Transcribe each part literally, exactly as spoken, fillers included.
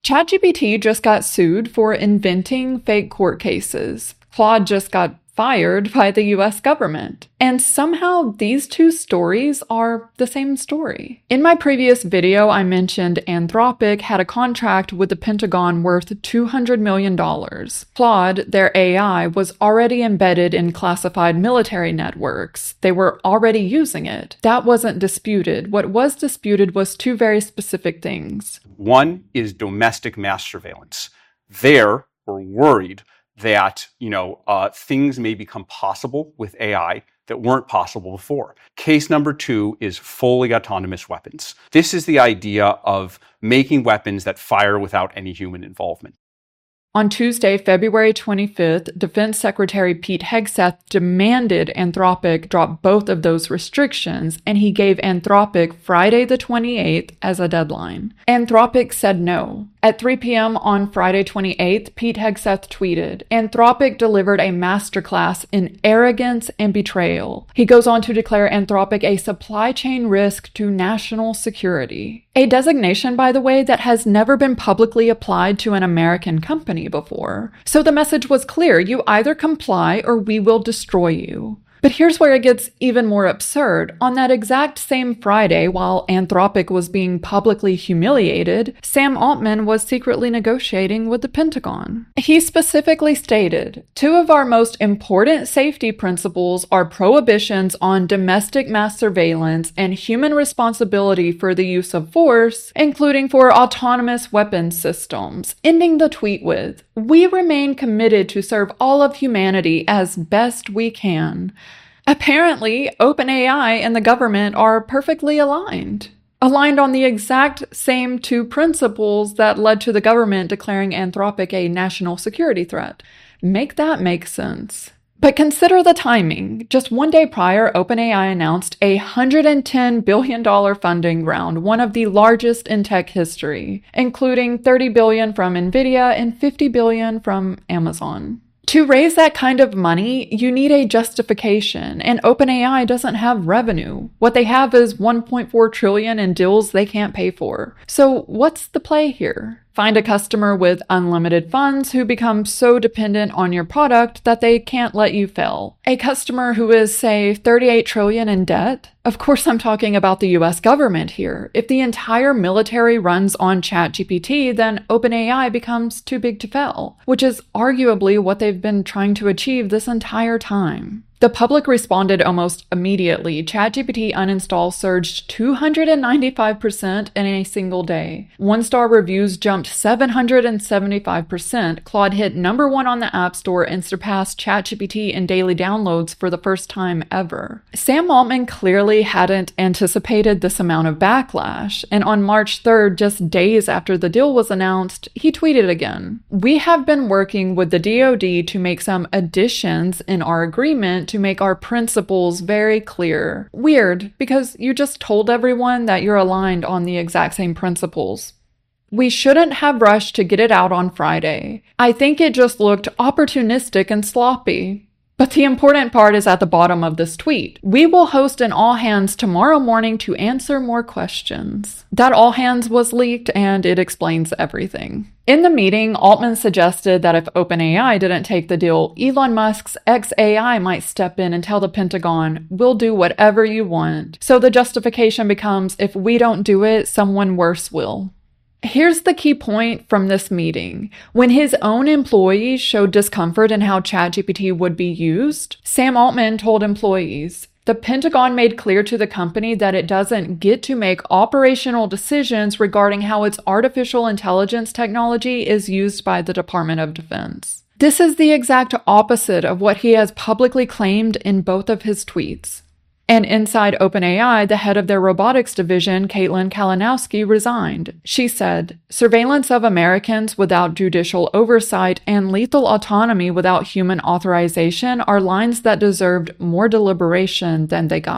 ChatGPT just got sued for inventing fake court cases. Claude just got fired by the U S government. And somehow these two stories are the same story. In my previous video, I mentioned Anthropic had a contract with the Pentagon worth two hundred million dollars. Claude, their A I, was already embedded in classified military networks. They were already using it. That wasn't disputed. What was disputed was two very specific things. One is domestic mass surveillance. There, we're worried that, you know, uh, things may become possible with A I that weren't possible before. Case number two is fully autonomous weapons. This is the idea of making weapons that fire without any human involvement. On Tuesday, February twenty-fifth, Defense Secretary Pete Hegseth demanded Anthropic drop both of those restrictions, and he gave Anthropic Friday the twenty-eighth as a deadline. Anthropic said no. At three p.m. on Friday twenty-eighth, Pete Hegseth tweeted, "Anthropic delivered a masterclass in arrogance and betrayal." He goes on to declare Anthropic a supply chain risk to national security. A designation, by the way, that has never been publicly applied to an American company before. So the message was clear: you either comply or we will destroy you. But here's where it gets even more absurd. On that exact same Friday, while Anthropic was being publicly humiliated, Sam Altman was secretly negotiating with the Pentagon. He specifically stated, "Two of our most important safety principles are prohibitions on domestic mass surveillance and human responsibility for the use of force, including for autonomous weapons systems," ending the tweet with, "We remain committed to serve all of humanity as best we can." Apparently, OpenAI and the government are perfectly aligned. Aligned on the exact same two principles that led to the government declaring Anthropic a national security threat. Make that make sense. But consider the timing. Just one day prior, OpenAI announced a one hundred ten billion dollars funding round, one of the largest in tech history, including thirty billion dollars from NVIDIA and fifty billion dollars from Amazon. To raise that kind of money, you need a justification, and OpenAI doesn't have revenue. What they have is one point four trillion dollars in deals they can't pay for. So what's the play here? Find a customer with unlimited funds who become so dependent on your product that they can't let you fail. A customer who is, say, thirty-eight trillion dollars in debt? Of course I'm talking about the U S government here. If the entire military runs on ChatGPT, then OpenAI becomes too big to fail, which is arguably what they've been trying to achieve this entire time. The public responded almost immediately. ChatGPT uninstall surged two hundred ninety-five percent in a single day. One-star reviews jumped seven hundred seventy-five percent. Claude hit number one on the App Store and surpassed ChatGPT in daily downloads for the first time ever. Sam Altman clearly hadn't anticipated this amount of backlash, and on March third, just days after the deal was announced, he tweeted again, "We have been working with the D O D to make some additions in our agreement to make our principles very clear." Weird, because you just told everyone that you're aligned on the exact same principles. "We shouldn't have rushed to get it out on Friday. I think it just looked opportunistic and sloppy." But the important part is at the bottom of this tweet. "We will host an all-hands tomorrow morning to answer more questions." That all-hands was leaked, and it explains everything. In the meeting, Altman suggested that if OpenAI didn't take the deal, Elon Musk's xAI might step in and tell the Pentagon, "We'll do whatever you want." So the justification becomes, if we don't do it, someone worse will. Here's the key point from this meeting. When his own employees showed discomfort in how ChatGPT would be used, Sam Altman told employees, "The Pentagon made clear to the company that it doesn't get to make operational decisions regarding how its artificial intelligence technology is used by the Department of Defense." This is the exact opposite of what he has publicly claimed in both of his tweets. And inside OpenAI, the head of their robotics division, Caitlin Kalinowski, resigned. She said, "Surveillance of Americans without judicial oversight and lethal autonomy without human authorization are lines that deserved more deliberation than they got."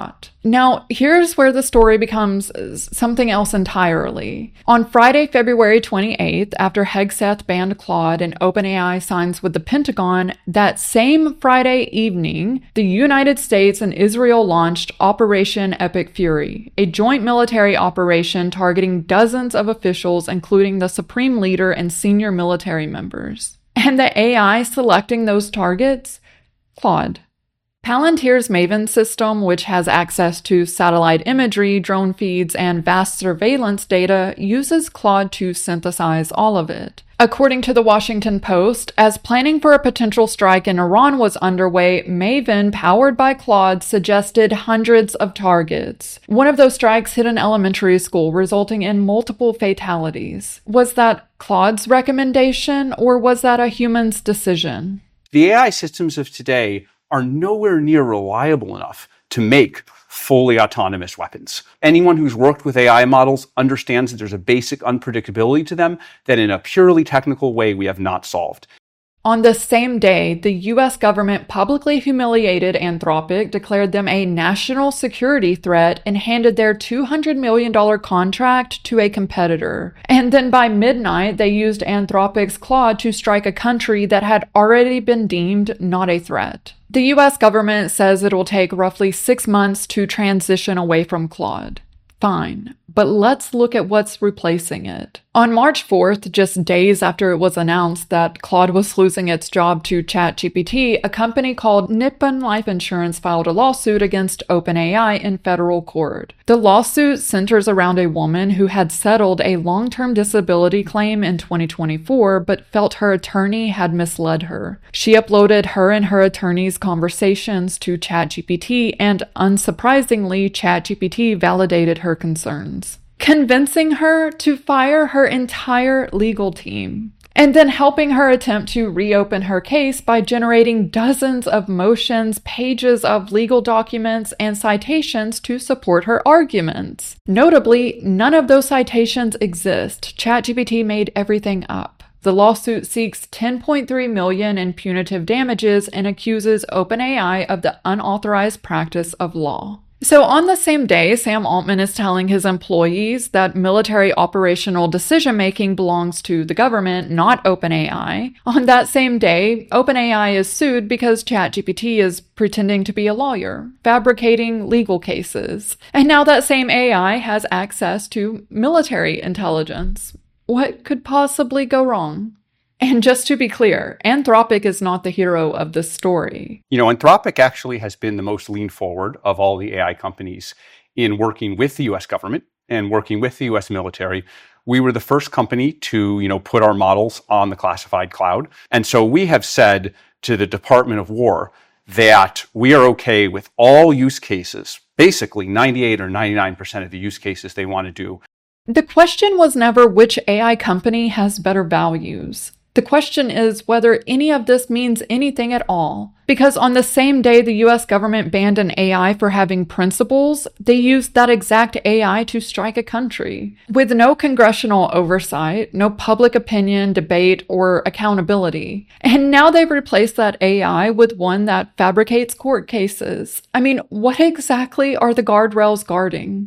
Now, here's where the story becomes something else entirely. On Friday, February twenty-eighth, after Hegseth banned Claude and OpenAI signs with the Pentagon, that same Friday evening, the United States and Israel launched Operation Epic Fury, a joint military operation targeting dozens of officials, including the Supreme Leader and senior military members. And the A I selecting those targets? Claude. Palantir's Maven system, which has access to satellite imagery, drone feeds, and vast surveillance data, uses Claude to synthesize all of it. According to the Washington Post, as planning for a potential strike in Iran was underway, Maven, powered by Claude, suggested hundreds of targets. One of those strikes hit an elementary school, resulting in multiple fatalities. Was that Claude's recommendation, or was that a human's decision? The A I systems of today are nowhere near reliable enough to make fully autonomous weapons. Anyone who's worked with A I models understands that there's a basic unpredictability to them that in a purely technical way we have not solved. On the same day, the U S government publicly humiliated Anthropic, declared them a national security threat, and handed their two hundred million dollars contract to a competitor. And then by midnight, they used Anthropic's Claude to strike a country that had already been deemed not a threat. The U S government says it will take roughly six months to transition away from Claude. Fine, but let's look at what's replacing it. On March fourth, just days after it was announced that Claude was losing its job to ChatGPT, a company called Nippon Life Insurance filed a lawsuit against OpenAI in federal court. The lawsuit centers around a woman who had settled a long-term disability claim in twenty twenty-four but felt her attorney had misled her. She uploaded her and her attorney's conversations to ChatGPT, and unsurprisingly, ChatGPT validated her concerns, convincing her to fire her entire legal team, and then helping her attempt to reopen her case by generating dozens of motions, pages of legal documents, and citations to support her arguments. Notably, none of those citations exist. ChatGPT made everything up. The lawsuit seeks ten point three million dollars in punitive damages and accuses OpenAI of the unauthorized practice of law. So on the same day, Sam Altman is telling his employees that military operational decision-making belongs to the government, not OpenAI. On that same day, OpenAI is sued because ChatGPT is pretending to be a lawyer, fabricating legal cases. And now that same A I has access to military intelligence. What could possibly go wrong? And just to be clear, Anthropic is not the hero of this story. You know, Anthropic actually has been the most lean forward of all the A I companies in working with the U S government and working with the U S military. We were the first company to, you know, put our models on the classified cloud. And so we have said to the Department of War that we are okay with all use cases, basically ninety-eight or ninety-nine percent of the use cases they want to do. The question was never which A I company has better values. The question is whether any of this means anything at all. Because on the same day the U S government banned an A I for having principles, they used that exact A I to strike a country. With no congressional oversight, no public opinion, debate, or accountability. And now they've replaced that A I with one that fabricates court cases. I mean, what exactly are the guardrails guarding?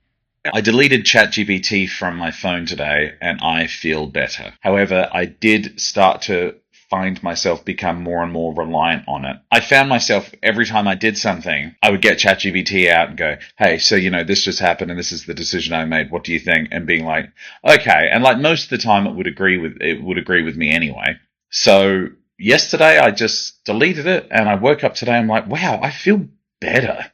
I deleted ChatGPT from my phone today and I feel better. However, I did start to find myself become more and more reliant on it. I found myself every time I did something, I would get ChatGPT out and go, hey, so, you know, this just happened and this is the decision I made. What do you think? And being like, okay. And like most of the time it would agree with, it would agree with me anyway. So yesterday I just deleted it and I woke up today. I'm like, wow, I feel better.